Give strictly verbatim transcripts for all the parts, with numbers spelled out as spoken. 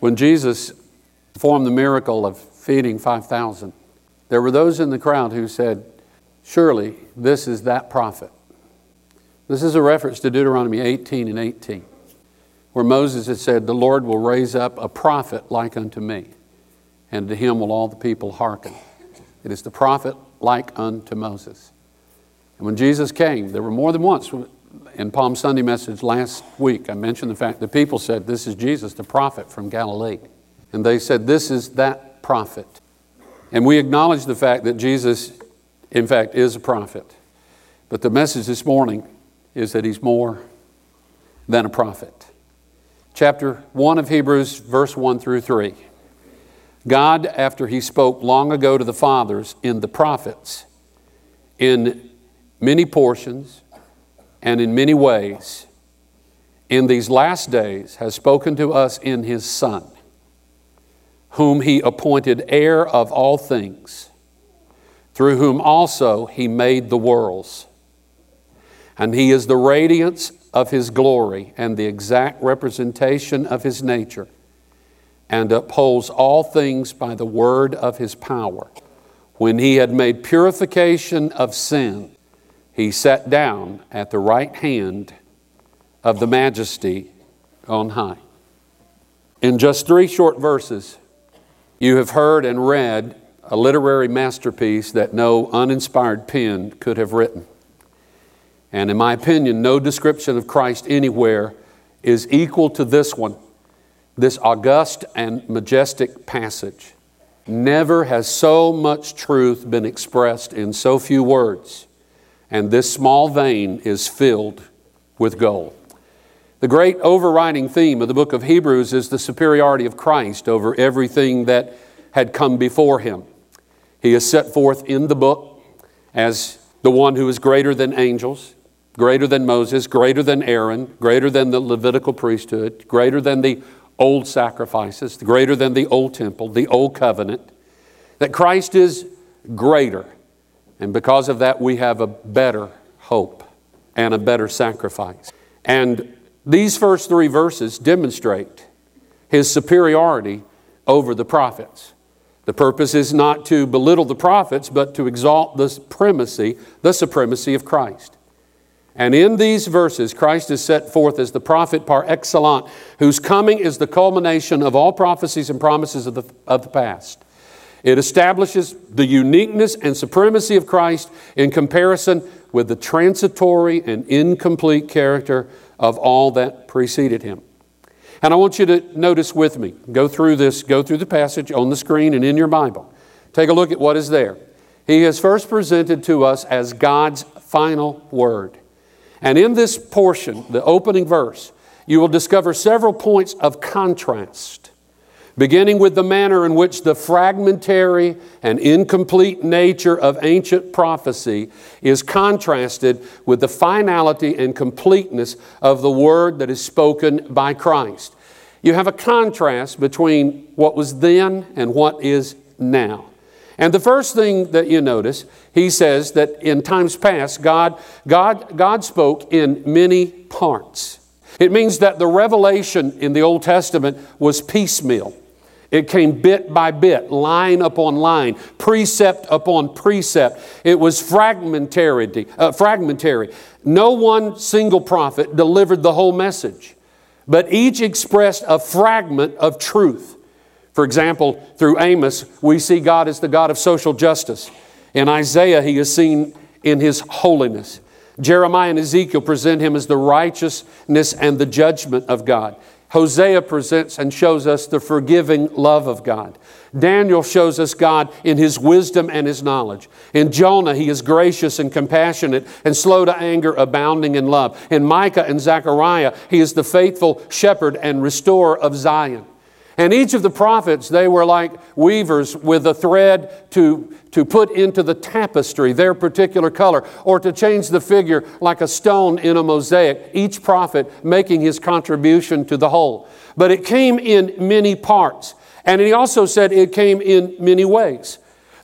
When Jesus performed the miracle of feeding five thousand, there were those in the crowd who said, surely this is that prophet. This is a reference to Deuteronomy eighteen and eighteen, where Moses had said, the Lord will raise up a prophet like unto me, and to him will all the people hearken. It is the prophet like unto Moses. And when Jesus came, there were more than once. In Palm Sunday message last week, I mentioned the fact that people said, this is Jesus, the prophet from Galilee. And they said, this is that prophet. And we acknowledge the fact that Jesus, in fact, is a prophet. But the message this morning is that he's more than a prophet. Chapter one of Hebrews, verse one through three. God, after he spoke long ago to the fathers in the prophets, in many portions and in many ways, in these last days has spoken to us in his Son, whom he appointed heir of all things, through whom also he made the worlds. And he is the radiance of his glory and the exact representation of his nature, and upholds all things by the word of his power. When he had made purification of sin, he sat down at the right hand of the Majesty on high. In just three short verses, you have heard and read a literary masterpiece that no uninspired pen could have written. And in my opinion, no description of Christ anywhere is equal to this one, this august and majestic passage. Never has so much truth been expressed in so few words, and this small vein is filled with gold. The great overriding theme of the book of Hebrews is the superiority of Christ over everything that had come before him. He is set forth in the book as the one who is greater than angels, greater than Moses, greater than Aaron, greater than the Levitical priesthood, greater than the old sacrifices, greater than the old temple, the old covenant, that Christ is greater. And because of that, we have a better hope and a better sacrifice. And these first three verses demonstrate his superiority over the prophets. The purpose is not to belittle the prophets, but to exalt the supremacy, the supremacy of Christ. And in these verses, Christ is set forth as the prophet par excellence, whose coming is the culmination of all prophecies and promises of the, of the past. It establishes the uniqueness and supremacy of Christ in comparison with the transitory and incomplete character of all that preceded him. And I want you to notice with me, go through this, go through the passage on the screen and in your Bible. Take a look at what is there. He is first presented to us as God's final word. And in this portion, the opening verse, you will discover several points of contrast, beginning with the manner in which the fragmentary and incomplete nature of ancient prophecy is contrasted with the finality and completeness of the word that is spoken by Christ. You have a contrast between what was then and what is now. And the first thing that you notice, he says that in times past, God, God, God spoke in many parts. It means that the revelation in the Old Testament was piecemeal. It came bit by bit, line upon line, precept upon precept. It was fragmentary. Uh, fragmentary. No one single prophet delivered the whole message, but each expressed a fragment of truth. For example, through Amos, we see God as the God of social justice. In Isaiah, he is seen in his holiness. Jeremiah and Ezekiel present him as the righteousness and the judgment of God. Hosea presents and shows us the forgiving love of God. Daniel shows us God in his wisdom and his knowledge. In Jonah, he is gracious and compassionate and slow to anger, abounding in love. In Micah and Zechariah, he is the faithful shepherd and restorer of Zion. And each of the prophets, they were like weavers with a thread to, to put into the tapestry their particular color, or to change the figure like a stone in a mosaic, each prophet making his contribution to the whole. But it came in many parts. And he also said it came in many ways.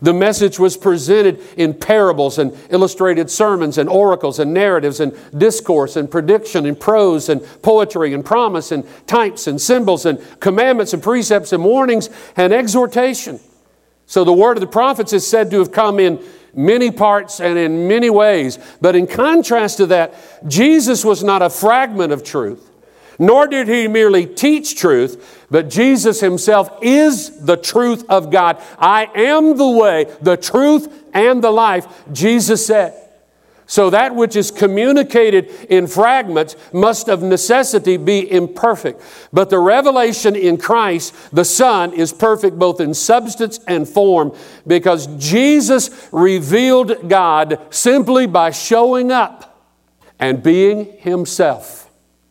The message was presented in parables and illustrated sermons and oracles and narratives and discourse and prediction and prose and poetry and promise and types and symbols and commandments and precepts and warnings and exhortation. So the word of the prophets is said to have come in many parts and in many ways. But in contrast to that, Jesus was not a fragment of truth, nor did he merely teach truth, but Jesus himself is the truth of God. I am the way, the truth, and the life, Jesus said. So that which is communicated in fragments must of necessity be imperfect. But the revelation in Christ, the Son, is perfect both in substance and form, because Jesus revealed God simply by showing up and being himself.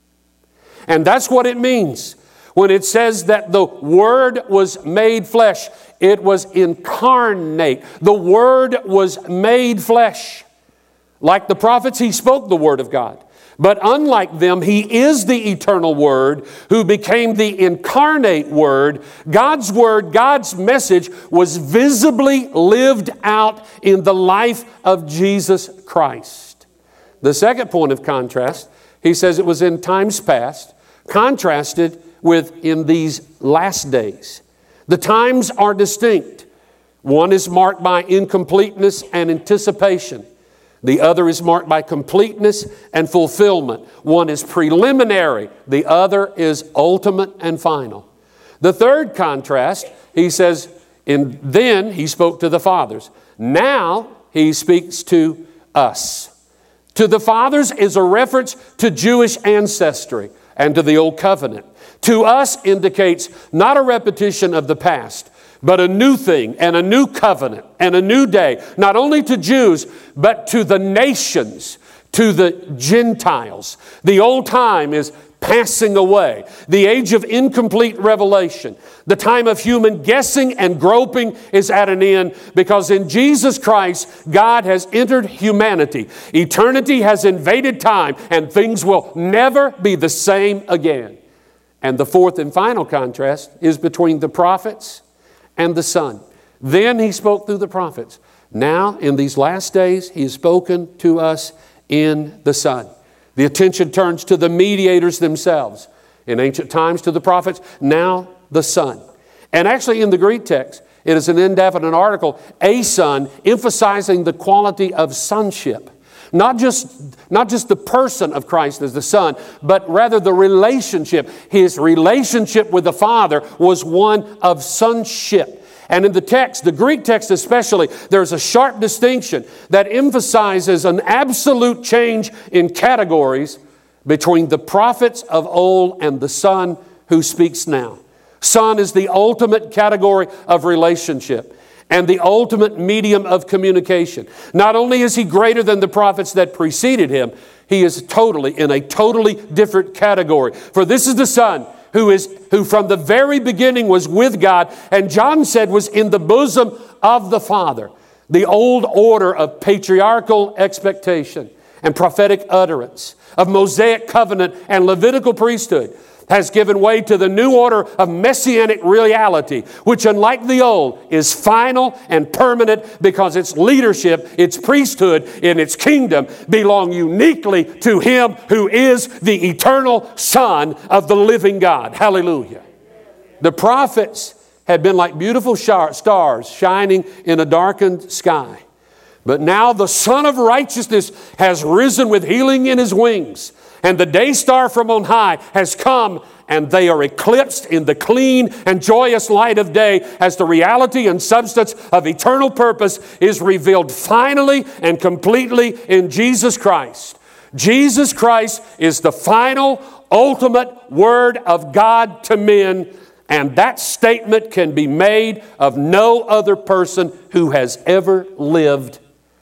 And that's what it means when it says that the Word was made flesh. It was incarnate. The Word was made flesh. Like the prophets, he spoke the Word of God. But unlike them, he is the eternal Word who became the incarnate Word. God's Word, God's message was visibly lived out in the life of Jesus Christ. The second point of contrast, he says it was in times past, contrasted with in these last days. The times are distinct. One is marked by incompleteness and anticipation. The other is marked by completeness and fulfillment. One is preliminary. The other is ultimate and final. The third contrast, he says, in then he spoke to the fathers. Now he speaks to us. To the fathers is a reference to Jewish ancestry and to the Old Covenant. To us indicates not a repetition of the past, but a new thing and a new covenant and a new day, not only to Jews, but to the nations, to the Gentiles. The old time is passing away. The age of incomplete revelation, the time of human guessing and groping is at an end, because in Jesus Christ, God has entered humanity. Eternity has invaded time, and things will never be the same again. And the fourth and final contrast is between the prophets and the Son. Then he spoke through the prophets. Now, in these last days, he has spoken to us in the Son. The attention turns to the mediators themselves. In ancient times to the prophets, now the Son. And actually in the Greek text, it is an indefinite article, a son, emphasizing the quality of sonship. Not just, not just the person of Christ as the Son, but rather the relationship. His relationship with the Father was one of sonship. And in the text, the Greek text especially, there's a sharp distinction that emphasizes an absolute change in categories between the prophets of old and the Son who speaks now. Son is the ultimate category of relationship and the ultimate medium of communication. Not only is he greater than the prophets that preceded him, he is totally in a totally different category. For this is the Son who is who from the very beginning was with God, and John said was in the bosom of the Father. The old order of patriarchal expectation and prophetic utterance, of Mosaic covenant and Levitical priesthood, has given way to the new order of messianic reality, which, unlike the old, is final and permanent, because its leadership, its priesthood, and its kingdom belong uniquely to Him who is the eternal Son of the living God. Hallelujah. The prophets had been like beautiful stars shining in a darkened sky. But now the Son of Righteousness has risen with healing in His wings. And the day star from on high has come, and they are eclipsed in the clean and joyous light of day as the reality and substance of eternal purpose is revealed finally and completely in Jesus Christ. Jesus Christ is the final, ultimate Word of God to men, and that statement can be made of no other person who has ever lived.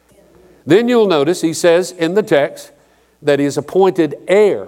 Then you'll notice he says in the text that He is appointed heir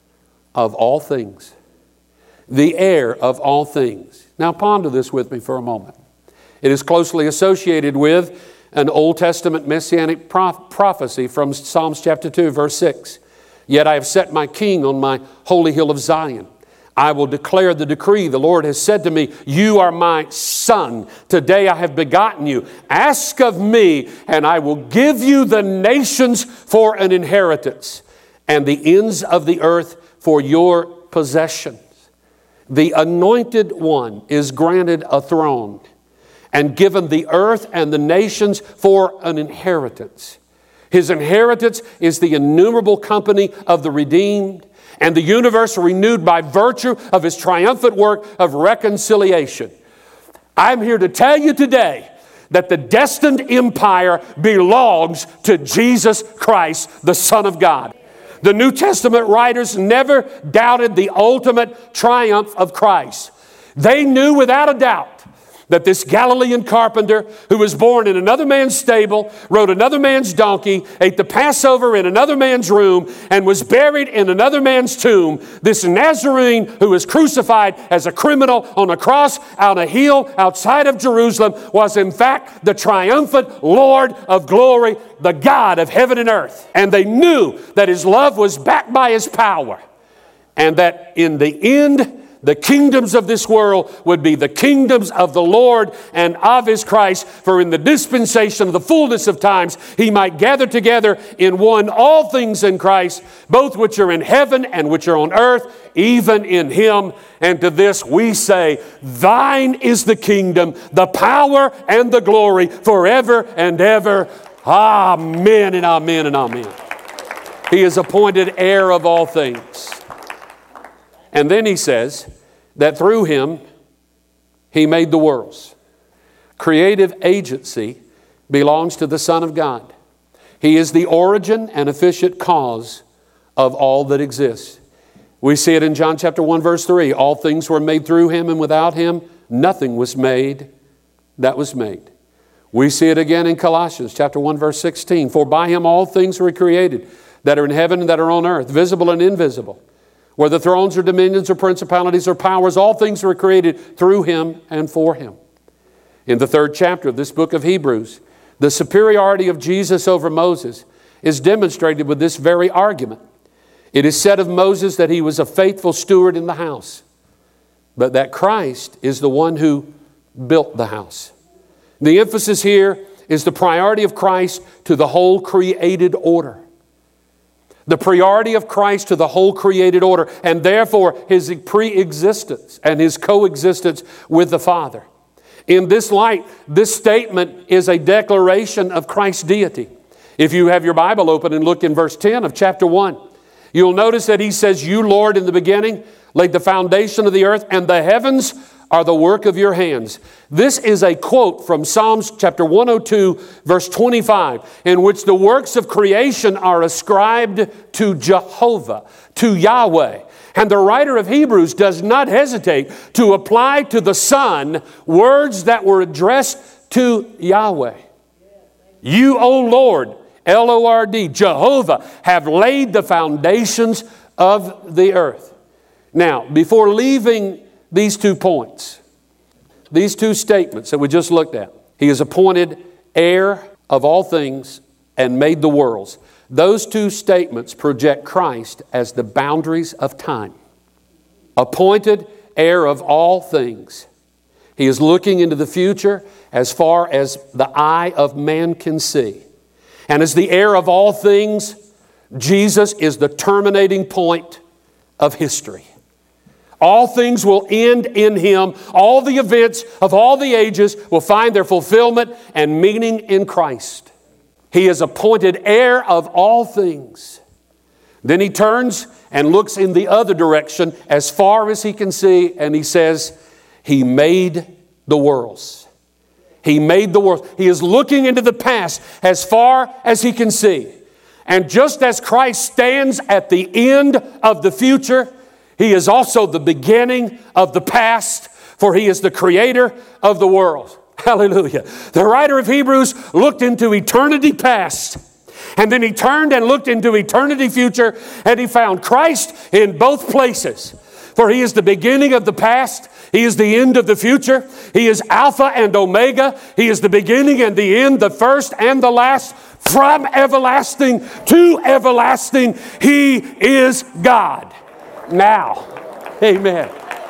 of all things. The heir of all things. Now ponder this with me for a moment. It is closely associated with an Old Testament messianic prof- prophecy from Psalms chapter two, verse six. Yet I have set my king on my holy hill of Zion. I will declare the decree. The Lord has said to me, you are my son. Today I have begotten you. Ask of me, and I will give you the nations for an inheritance, and the ends of the earth for your possession. The anointed one is granted a throne and given the earth and the nations for an inheritance. His inheritance is the innumerable company of the redeemed, and the universe renewed by virtue of His triumphant work of reconciliation. I'm here to tell you today that the destined empire belongs to Jesus Christ, the Son of God. The New Testament writers never doubted the ultimate triumph of Christ. They knew without a doubt that this Galilean carpenter who was born in another man's stable, rode another man's donkey, ate the Passover in another man's room, and was buried in another man's tomb, this Nazarene who was crucified as a criminal on a cross on a hill outside of Jerusalem, was in fact the triumphant Lord of glory, the God of heaven and earth. And they knew that His love was backed by His power, and that in the end, the kingdoms of this world would be the kingdoms of the Lord and of His Christ. For in the dispensation of the fullness of times, He might gather together in one all things in Christ, both which are in heaven and which are on earth, even in Him. And to this we say, Thine is the kingdom, the power, and the glory forever and ever. Amen and amen and amen. He is appointed heir of all things. And then He says that through Him, He made the worlds. Creative agency belongs to the Son of God. He is the origin and efficient cause of all that exists. We see it in John chapter one, verse three. All things were made through Him, and without Him, nothing was made that was made. We see it again in Colossians chapter one, verse sixteen. For by Him all things were created, that are in heaven and that are on earth, visible and invisible. Whether thrones or dominions or principalities or powers, all things were created through Him and for Him. In the third chapter of this book of Hebrews, the superiority of Jesus over Moses is demonstrated with this very argument. It is said of Moses that he was a faithful steward in the house, but that Christ is the one who built the house. The emphasis here is the priority of Christ to the whole created order. The priority of Christ to the whole created order, and therefore His pre-existence and His coexistence with the Father. In this light, this statement is a declaration of Christ's deity. If you have your Bible open and look in verse ten of chapter one, you'll notice that He says, You, Lord, in the beginning laid the foundation of the earth, and the heavens are the work of your hands. This is a quote from Psalms chapter one oh two, verse twenty-five, in which the works of creation are ascribed to Jehovah, to Yahweh. And the writer of Hebrews does not hesitate to apply to the Son words that were addressed to Yahweh. You, O Lord, L O R D, Jehovah, have laid the foundations of the earth. Now, before leaving these two points, these two statements that we just looked at, He is appointed heir of all things and made the worlds. Those two statements project Christ as the boundaries of time. Appointed heir of all things. He is looking into the future as far as the eye of man can see. And as the heir of all things, Jesus is the terminating point of history. All things will end in Him. All the events of all the ages will find their fulfillment and meaning in Christ. He is appointed heir of all things. Then He turns and looks in the other direction as far as He can see, and He says, He made the worlds. He made the worlds. He is looking into the past as far as He can see. And just as Christ stands at the end of the future, He is also the beginning of the past, for He is the creator of the world. Hallelujah. The writer of Hebrews looked into eternity past, and then he turned and looked into eternity future, and he found Christ in both places. For He is the beginning of the past. He is the end of the future. He is Alpha and Omega. He is the beginning and the end, the first and the last. From everlasting to everlasting, He is God. Now, Amen.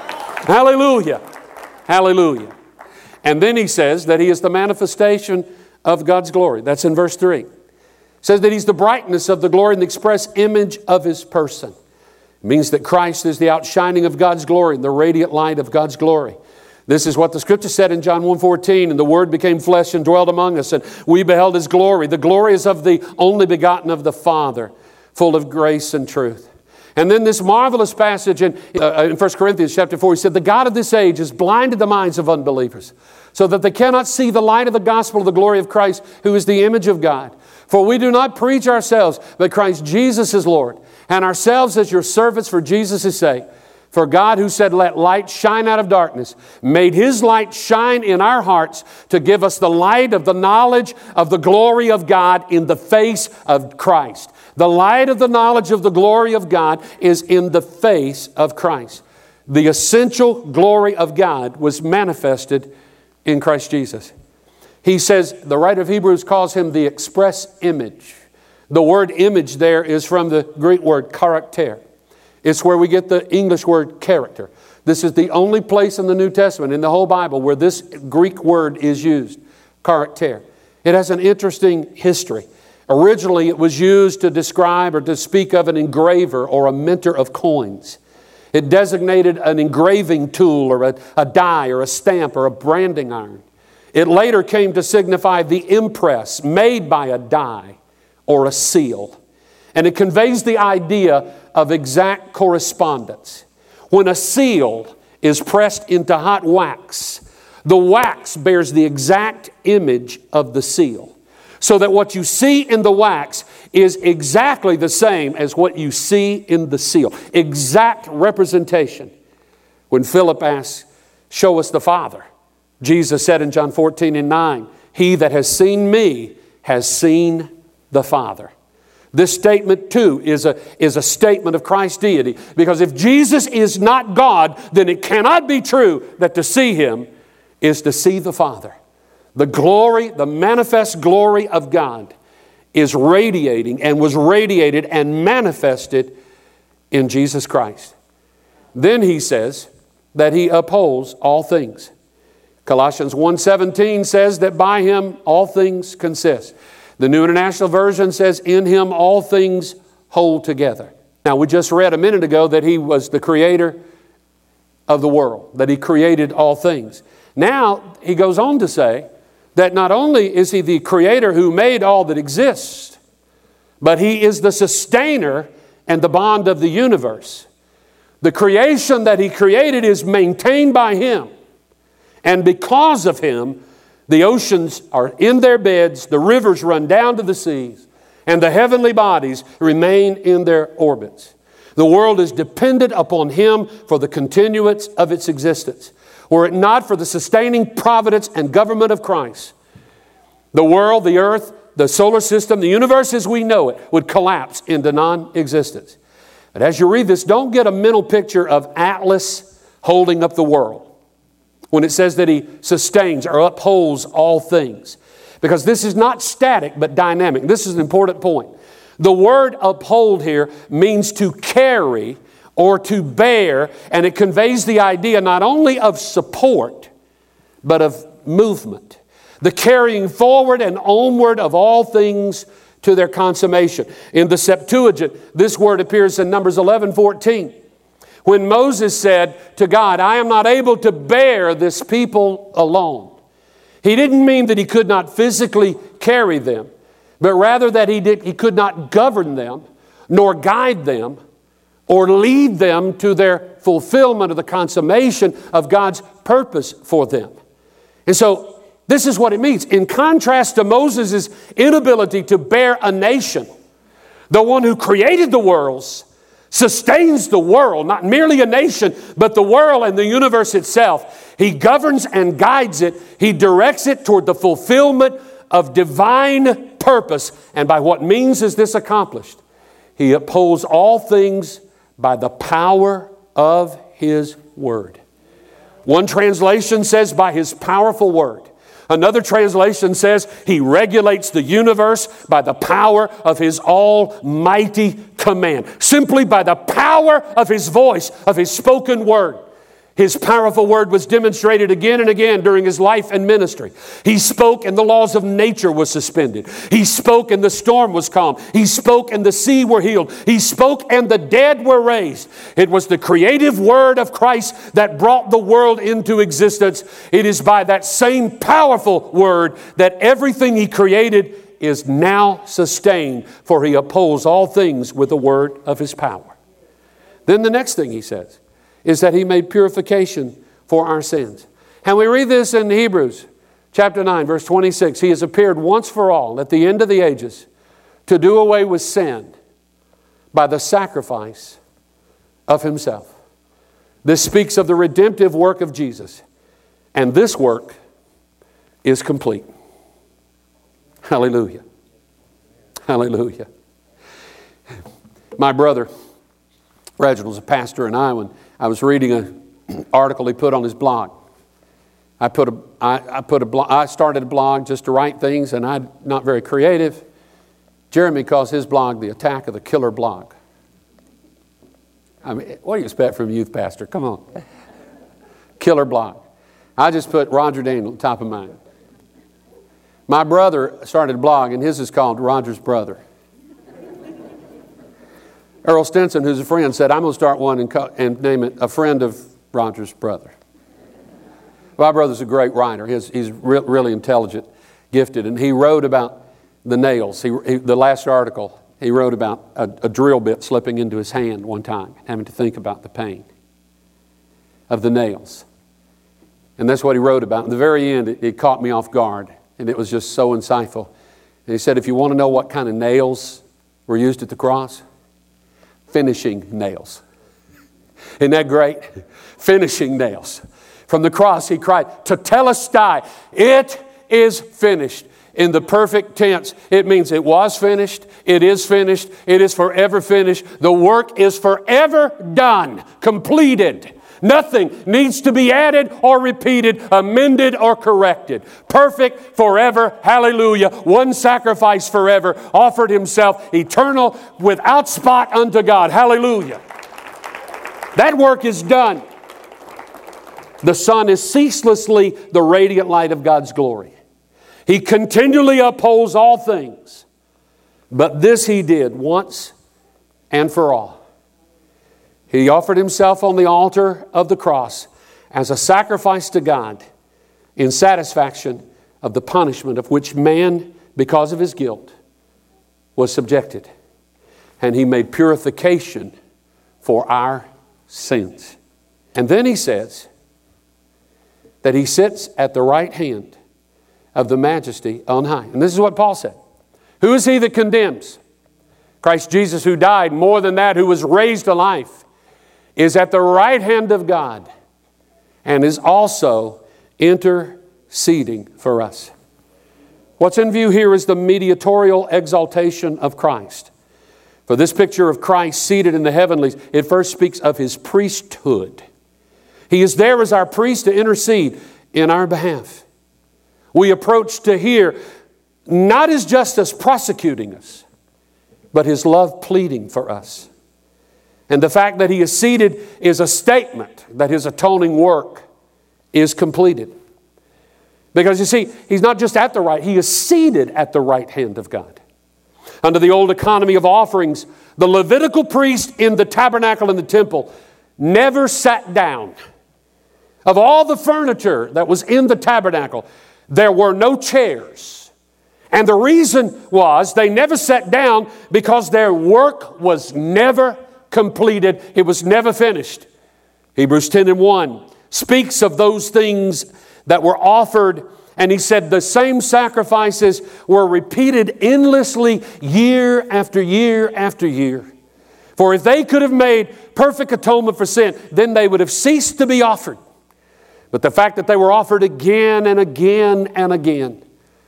Hallelujah. Hallelujah. And then he says that he is the manifestation of God's glory. That's in verse three. It says that he's the brightness of the glory and the express image of his person. It means that Christ is the outshining of God's glory and the radiant light of God's glory. This is what the Scripture said in John one fourteen, and the Word became flesh and dwelt among us, and we beheld His glory. The glory is of the only begotten of the Father, full of grace and truth. And then this marvelous passage in, uh, in First Corinthians chapter four, he said, the God of this age has blinded the minds of unbelievers, so that they cannot see the light of the gospel of the glory of Christ, who is the image of God. For we do not preach ourselves, but Christ Jesus is Lord, and ourselves as your servants for Jesus' sake. For God, who said, let light shine out of darkness, made His light shine in our hearts to give us the light of the knowledge of the glory of God in the face of Christ. The light of the knowledge of the glory of God is in the face of Christ. The essential glory of God was manifested in Christ Jesus. He says, the writer of Hebrews calls Him the express image. The word image there is from the Greek word character. It's where we get the English word character. This is the only place in the New Testament, in the whole Bible, where this Greek word is used, character. It has an interesting history. Originally, it was used to describe or to speak of an engraver or a minter of coins. It designated an engraving tool or a, a die or a stamp or a branding iron. It later came to signify the impress made by a die or a seal. And it conveys the idea of exact correspondence. When a seal is pressed into hot wax, the wax bears the exact image of the seal. So that what you see in the wax is exactly the same as what you see in the seal. Exact representation. When Philip asked, show us the Father, Jesus said in John fourteen and nine, he that has seen me has seen the Father. This statement too is a, is a statement of Christ's deity. Because if Jesus is not God, then it cannot be true that to see Him is to see the Father. The glory, the manifest glory of God is radiating and was radiated and manifested in Jesus Christ. Then he says that He upholds all things. Colossians one seventeen says that by Him all things consist. The New International Version says, in Him all things hold together. Now, we just read a minute ago that He was the creator of the world, that He created all things. Now, he goes on to say that not only is He the creator who made all that exists, but He is the sustainer and the bond of the universe. The creation that He created is maintained by Him. And because of Him, the oceans are in their beds, the rivers run down to the seas, and the heavenly bodies remain in their orbits. The world is dependent upon Him for the continuance of its existence. Were it not for the sustaining providence and government of Christ, the world, the earth, the solar system, the universe as we know it would collapse into non-existence. But as you read this, don't get a mental picture of Atlas holding up the world when it says that He sustains or upholds all things. Because this is not static but dynamic. This is an important point. The word uphold here means to carry or to bear, and it conveys the idea not only of support, but of movement. The carrying forward and onward of all things to their consummation. In the Septuagint, this word appears in Numbers eleven fourteen. When Moses said to God, I am not able to bear this people alone. He didn't mean that he could not physically carry them, but rather that he, did, he could not govern them, nor guide them, or lead them to their fulfillment of the consummation of God's purpose for them. And so this is what it means. In contrast to Moses' inability to bear a nation, the one who created the worlds sustains the world, not merely a nation, but the world and the universe itself. He governs and guides it. He directs it toward the fulfillment of divine purpose. And by what means is this accomplished? He upholds all things by the power of His word. One translation says by His powerful word. Another translation says He regulates the universe by the power of His almighty command. Simply by the power power of His voice, of His spoken word. His powerful word was demonstrated again and again during His life and ministry. He spoke and the laws of nature were suspended. He spoke and the storm was calm. He spoke and the sea were healed. He spoke and the dead were raised. It was the creative word of Christ that brought the world into existence. It is by that same powerful word that everything He created is now sustained, for He upholds all things with the word of His power. Then the next thing He says is that He made purification for our sins. And we read this in Hebrews chapter nine, verse twenty-six. He has appeared once for all at the end of the ages to do away with sin by the sacrifice of Himself. This speaks of the redemptive work of Jesus. And this work is complete. Hallelujah. Hallelujah. My brother, Reginald's a pastor in Iowa. I was reading an article he put on his blog. I put a, I, I put a blog, I started a blog just to write things, and I'm not very creative. Jeremy calls his blog the Attack of the Killer Blog. I mean, what do you expect from a youth pastor? Come on. Killer blog. I just put Roger Daniel on top of mine. My brother started a blog, and his is called Roger's Brother. Earl Stinson, who's a friend, said, I'm going to start one and, co- and name it A Friend of Roger's Brother. My brother's a great writer. He's, he's re- really intelligent, gifted, and he wrote about the nails. He, he, the last article, he wrote about a, a drill bit slipping into his hand one time, having to think about the pain of the nails. And that's what he wrote about. In the very end, it, it caught me off guard, and it was just so insightful. And he said, if you want to know what kind of nails were used at the cross, finishing nails. Isn't that great? Finishing nails. From the cross, he cried, Tetelestai, it is finished. In the perfect tense, it means it was finished, it is finished, it is forever finished. The work is forever done, completed. Nothing needs to be added or repeated, amended or corrected. Perfect forever, hallelujah. One sacrifice forever, offered Himself eternal without spot unto God, hallelujah. That work is done. The Son is ceaselessly the radiant light of God's glory. He continually upholds all things. But this He did once and for all. He offered Himself on the altar of the cross as a sacrifice to God in satisfaction of the punishment of which man, because of his guilt, was subjected. And He made purification for our sins. And then He says that He sits at the right hand of the Majesty on high. And this is what Paul said. Who is He that condemns? Christ Jesus, who died, more than that, who was raised to life, is at the right hand of God and is also interceding for us. What's in view here is the mediatorial exaltation of Christ. For this picture of Christ seated in the heavenlies, it first speaks of His priesthood. He is there as our priest to intercede in our behalf. We approach to hear not His justice prosecuting us, but His love pleading for us. And the fact that He is seated is a statement that His atoning work is completed. Because you see, He's not just at the right, He is seated at the right hand of God. Under the old economy of offerings, the Levitical priest in the tabernacle and the temple never sat down. Of all the furniture that was in the tabernacle, there were no chairs. And the reason was they never sat down because their work was never completed. It was never finished. Hebrews ten and one speaks of those things that were offered, and he said the same sacrifices were repeated endlessly year after year after year. For if they could have made perfect atonement for sin, then they would have ceased to be offered. But the fact that they were offered again and again and again,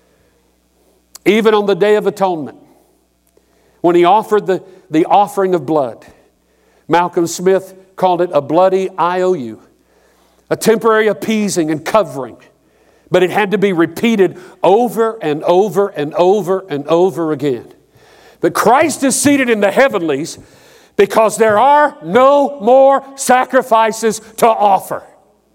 even on the Day of Atonement, when He offered the, the offering of blood, Malcolm Smith called it a bloody I O U, a temporary appeasing and covering. But it had to be repeated over and over and over and over again. But Christ is seated in the heavenlies because there are no more sacrifices to offer.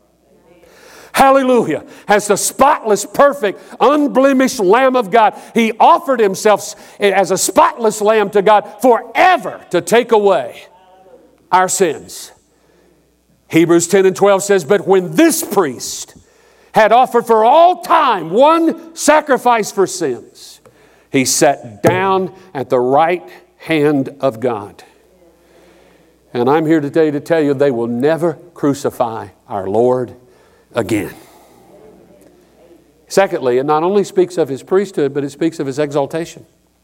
Hallelujah. As the spotless, perfect, unblemished Lamb of God, He offered Himself as a spotless Lamb to God forever to take away our sins. Hebrews ten and twelve says, but when this priest had offered for all time one sacrifice for sins, He sat down at the right hand of God. And I'm here today to tell you they will never crucify our Lord again. Secondly, it not only speaks of His priesthood, but it speaks of His exaltation.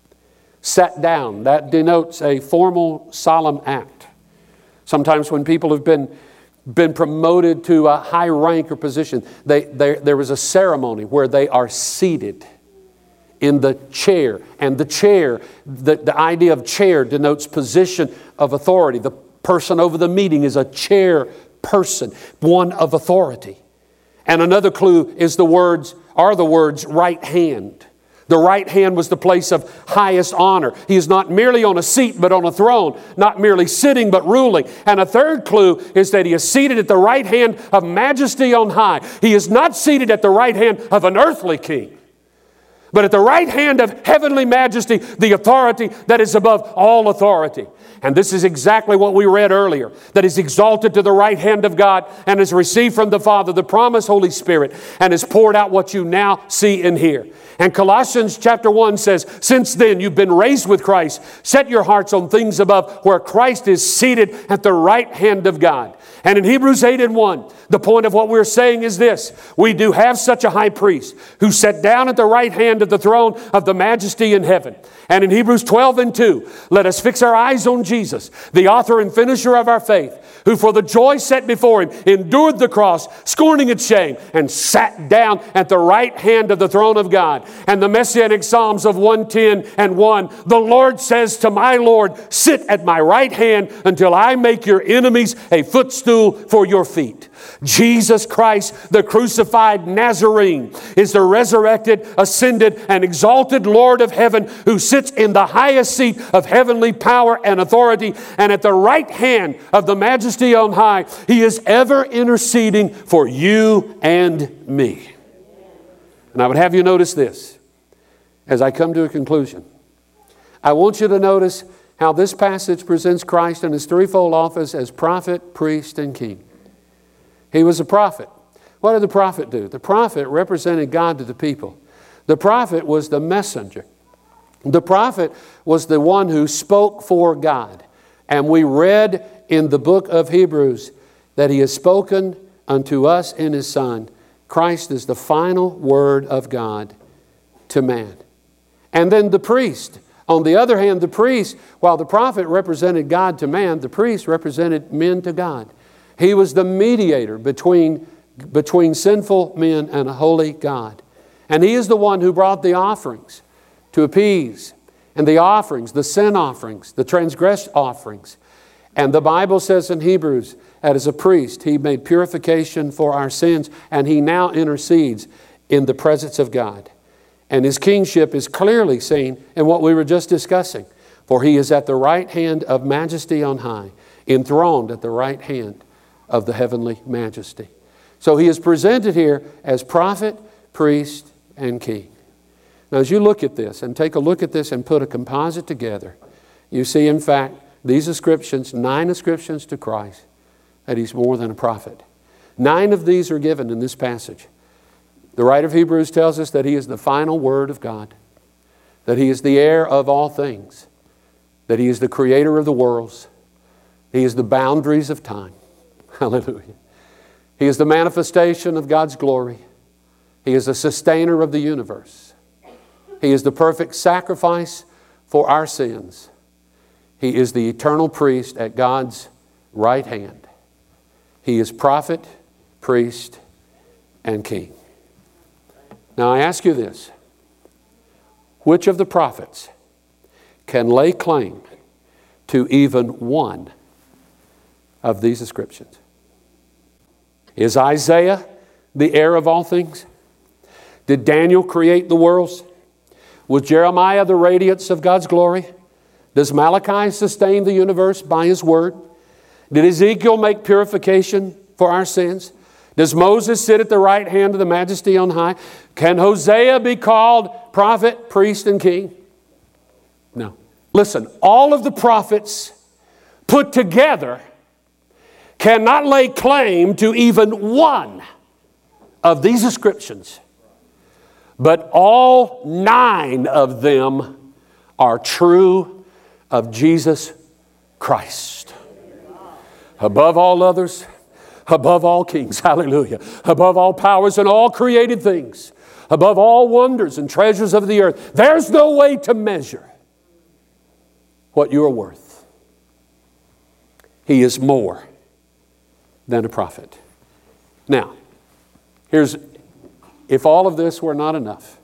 Sat down, that denotes a formal, solemn act. Sometimes when people have been, been promoted to a high rank or position, they, they, there was a ceremony where they are seated in the chair. And the chair, the, the idea of chair denotes position of authority. The person over the meeting is a chair person, one of authority. And another clue is the words, are the words right hand. The right hand was the place of highest honor. He is not merely on a seat, but on a throne. Not merely sitting, but ruling. And a third clue is that He is seated at the right hand of majesty on high. He is not seated at the right hand of an earthly king, but at the right hand of heavenly majesty, the authority that is above all authority. And this is exactly what we read earlier, that He's exalted to the right hand of God and has received from the Father the promised Holy Spirit and has poured out what you now see and hear. And Colossians chapter one says, since then you've been raised with Christ. Set your hearts on things above where Christ is seated at the right hand of God. And in Hebrews eight and one, the point of what we're saying is this. We do have such a high priest who sat down at the right hand of the throne of the majesty in heaven. And in Hebrews twelve and two, let us fix our eyes on Jesus, the author and finisher of our faith, who for the joy set before Him endured the cross, scorning its shame, and sat down at the right hand of the throne of God. And the Messianic Psalms of one ten and one, the Lord says to my Lord, sit at my right hand until I make your enemies a footstool for your feet. Jesus Christ, the crucified Nazarene, is the resurrected, ascended, and exalted Lord of heaven who sits in the highest seat of heavenly power and authority, and at the right hand of the majesty on high. He is ever interceding for you and me. And I would have you notice this as I come to a conclusion. I want you to notice how this passage presents Christ in His threefold office as prophet, priest, and king. He was a prophet. What did the prophet do? The prophet represented God to the people. The prophet was the messenger. The prophet was the one who spoke for God. And we read in the book of Hebrews that He has spoken unto us in His Son. Christ is the final word of God to man. And then the priest. On the other hand, the priest, while the prophet represented God to man, the priest represented men to God. He was the mediator between, between sinful men and a holy God. And He is the one who brought the offerings to appease. And the offerings, the sin offerings, the transgressed offerings. And the Bible says in Hebrews that as a priest, He made purification for our sins. And He now intercedes in the presence of God. And His kingship is clearly seen in what we were just discussing. For He is at the right hand of majesty on high, enthroned at the right hand of the heavenly majesty. So He is presented here as prophet, priest, and king. Now as you look at this and take a look at this and put a composite together, you see in fact these ascriptions, nine ascriptions to Christ, that He's more than a prophet. Nine of these are given in this passage. The writer of Hebrews tells us that He is the final word of God, that He is the heir of all things, that He is the creator of the worlds, He is the boundaries of time. Hallelujah. He is the manifestation of God's glory. He is the sustainer of the universe. He is the perfect sacrifice for our sins. He is the eternal priest at God's right hand. He is prophet, priest, and king. Now I ask you this. Which of the prophets can lay claim to even one of these ascriptions? Is Isaiah the heir of all things? Did Daniel create the worlds? Was Jeremiah the radiance of God's glory? Does Malachi sustain the universe by his word? Did Ezekiel make purification for our sins? Does Moses sit at the right hand of the Majesty on high? Can Hosea be called prophet, priest, and king? No. Listen, all of the prophets put together cannot lay claim to even one of these descriptions. But all nine of them are true of Jesus Christ. Above all others, above all kings, hallelujah, above all powers and all created things, above all wonders and treasures of the earth, there's no way to measure what you are worth. He is more than a prophet. Now, here's, if all of this were not enough,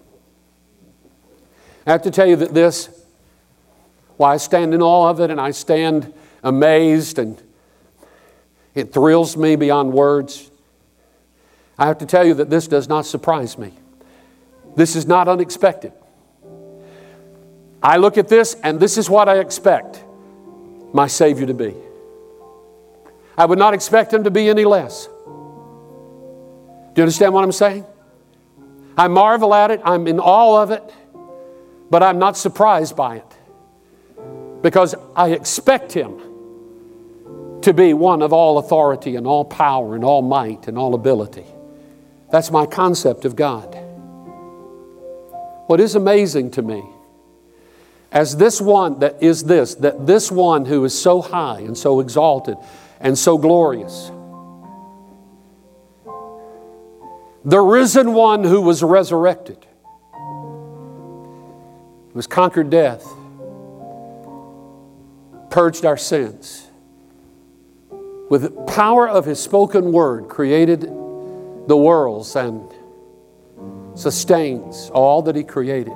I have to tell you that this, while I stand in awe of it and I stand amazed and it thrills me beyond words, I have to tell you that this does not surprise me. This is not unexpected. I look at this and this is what I expect my Savior to be. I would not expect Him to be any less. Do you understand what I'm saying? I marvel at it. I'm in awe of it. But I'm not surprised by it. Because I expect Him to be one of all authority and all power and all might and all ability. That's my concept of God. What is amazing to me, as this one that is this, that this one who is so high and so exalted and so glorious, the risen one who was resurrected, who has conquered death, purged our sins, with the power of His spoken word, created the worlds and sustains all that He created.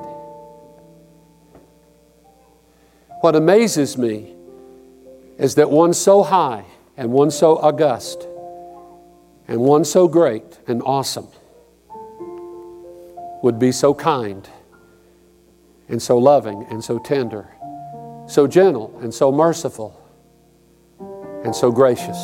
What amazes me is that one so high and one so august and one so great and awesome would be so kind and so loving and so tender, so gentle and so merciful and so gracious.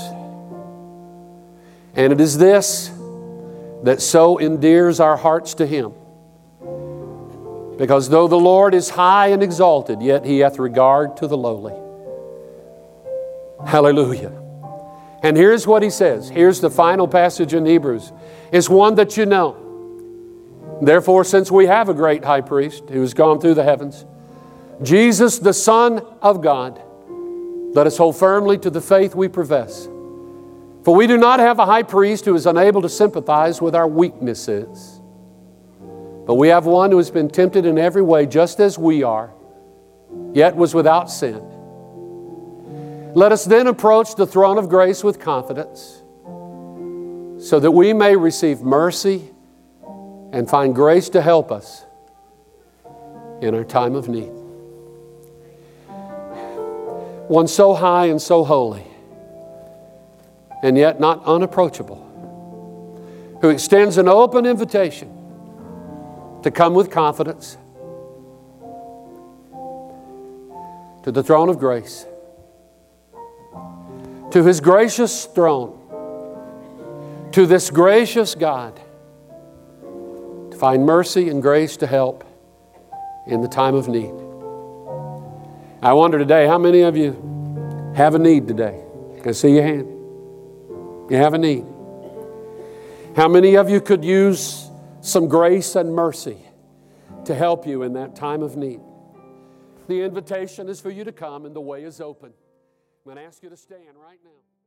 And it is this that so endears our hearts to Him. Because though the Lord is high and exalted, yet He hath regard to the lowly. Hallelujah. And here's what He says. Here's the final passage in Hebrews. It's one that you know. Therefore, since we have a great high priest who has gone through the heavens, Jesus, the Son of God, let us hold firmly to the faith we profess. For we do not have a high priest who is unable to sympathize with our weaknesses, but we have one who has been tempted in every way just as we are, yet was without sin. Let us then approach the throne of grace with confidence, so that we may receive mercy and find grace to help us in our time of need. One so high and so holy, and yet not unapproachable, who extends an open invitation to come with confidence to the throne of grace, to His gracious throne, to this gracious God, to find mercy and grace to help in the time of need. I wonder today, how many of you have a need today? Can I see your hand? You have a need. How many of you could use some grace and mercy to help you in that time of need? The invitation is for you to come and the way is open. I'm going to ask you to stand right now.